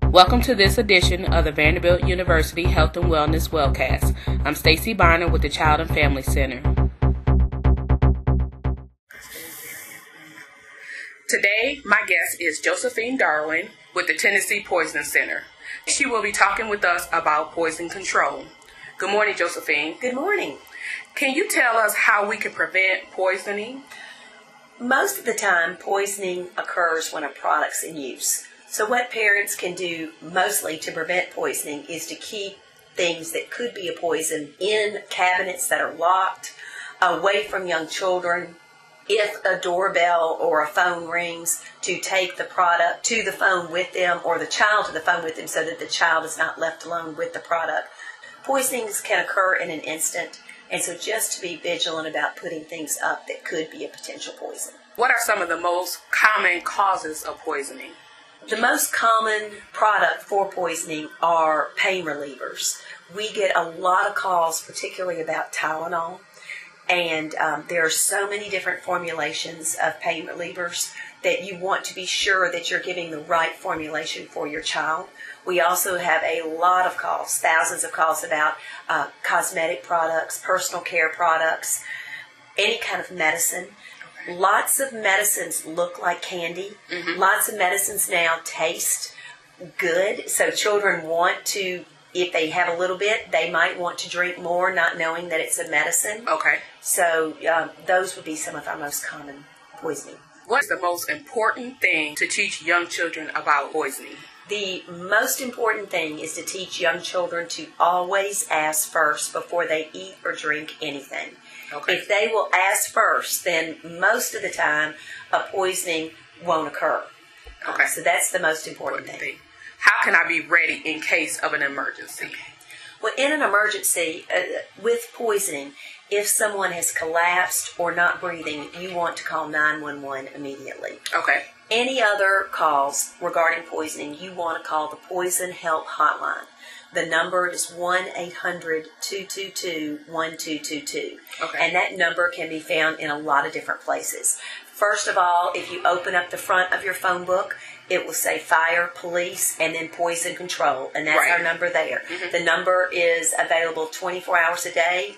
Welcome to this edition of the Vanderbilt University Health and Wellness Wellcast. I'm Stacy Bonner with the Child and Family Center. Today, my guest is Josephine Darwin with the Tennessee Poison Center. She will be talking with us about poison control. Good morning, Josephine. Good morning. Can you tell us how we can prevent poisoning? Most of the time, poisoning occurs when a product's in use. So what parents can do mostly to prevent poisoning is to keep things that could be a poison in cabinets that are locked, away from young children. If a doorbell or a phone rings, to take the product to the phone with them or the child to the phone with them so that the child is not left alone with the product. Poisonings can occur in an instant, and so just to be vigilant about putting things up that could be a potential poison. What are some of the most common causes of poisoning? The most common product for poisoning are pain relievers. We get a lot of calls, particularly about Tylenol, and there are so many different formulations of pain relievers that you want to be sure that you're giving the right formulation for your child. We also have a lot of calls, thousands of calls about cosmetic products, personal care products, any kind of medicine. Lots of medicines look like candy. Lots of medicines now taste good. So children want to, if they have a little bit, they might want to drink more, not knowing that it's a medicine. Okay. So those would be some of our most common poisoning. What's the most important thing to teach young children about poisoning? The most important thing is to teach young children to always ask first before they eat or drink anything. Okay. If they will ask first, then most of the time a poisoning won't occur. Okay. So that's the most important thing. How can I be ready in case of an emergency? Okay. Well, in an emergency with poisoning, if someone has collapsed or not breathing, you want to call 911 immediately. Okay. Any other calls regarding poisoning, you want to call the Poison Help Hotline. The number is 1-800-222-1222. Okay. And that number can be found in a lot of different places. First of all, if you open up the front of your phone book, it will say fire, police, and then poison control. And that's our number there. The number is available 24 hours a day,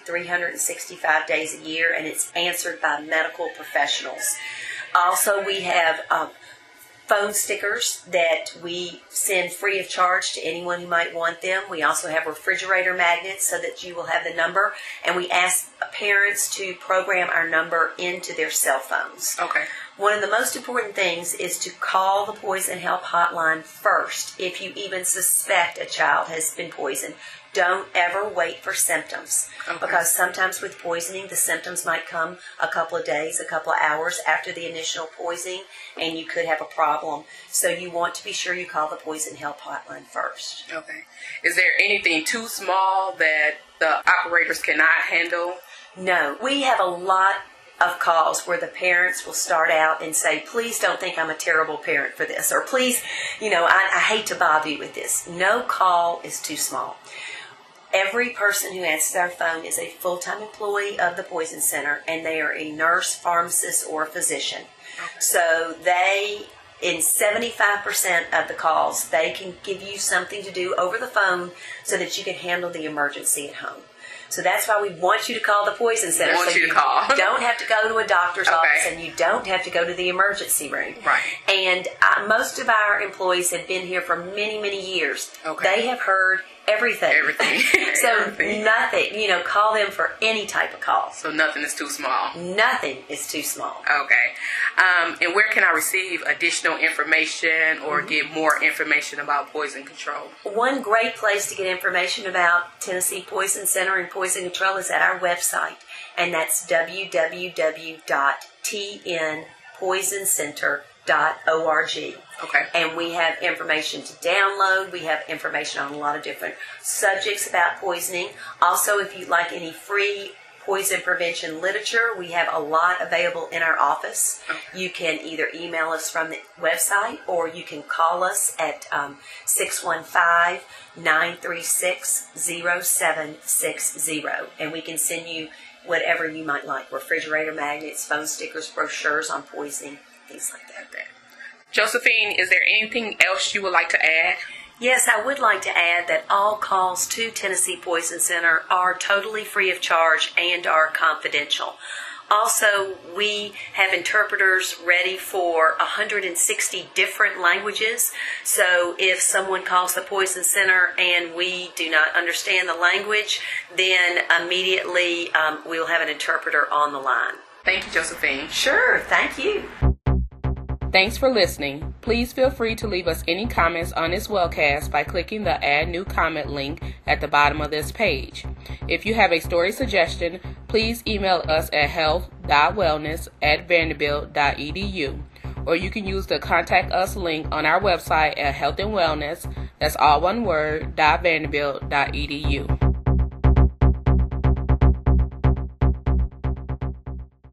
365 days a year, and it's answered by medical professionals. Also, we have phone stickers that we send free of charge to anyone who might want them. We also have refrigerator magnets so that you will have the number. And we ask parents to program our number into their cell phones. Okay. One of the most important things is to call the Poison Help Hotline first if you even suspect a child has been poisoned. Don't ever wait for symptoms, because sometimes with poisoning, the symptoms might come a couple of days, a couple of hours after the initial poisoning, and you could have a problem. So you want to be sure you call the Poison Help Hotline first. Okay. Is there anything too small that the operators cannot handle? No. We have a lot of calls where the parents will start out and say, please don't think I'm a terrible parent for this, or please, I hate to bother you with this. No call is too small. Every person who answers our phone is a full-time employee of the Poison Center, and they are a nurse, pharmacist, or physician. Okay. So they, in 75% of the calls, they can give you something to do over the phone so that you can handle the emergency at home. So that's why we want you to call the Poison Center. You don't have to go to a doctor's office, and you don't have to go to the emergency room. Right. And most of our employees have been here for many, many years. Okay. They have heard everything. So nothing, call them for any type of call. So nothing is too small. Nothing is too small. Okay. And where can I receive additional information or get more information about poison control? One great place to get information about Tennessee Poison Center and poison control is at our website, and that's www.tnpoisoncenter.org. Okay. And we have information to download. We have information on a lot of different subjects about poisoning. Also, if you'd like any free poison prevention literature, we have a lot available in our office. Okay. You can either email us from the website, or you can call us at 615-936-0760, and we can send you whatever you might like: refrigerator magnets, phone stickers, brochures on poisoning, things like that. Josephine, is there anything else you would like to add? Yes, I would like to add that all calls to Tennessee Poison Center are totally free of charge and are confidential. Also, we have interpreters ready for 160 different languages. So if someone calls the Poison Center and we do not understand the language, then immediately we'll have an interpreter on the line. Thank you, Josephine. Sure, thank you. Thanks for listening. Please feel free to leave us any comments on this webcast by clicking the Add New Comment link at the bottom of this page. If you have a story suggestion, please email us at health.wellness@vanderbilt.edu, or you can use the Contact Us link on our website at health and wellness, that's all one word, .vanderbilt.edu.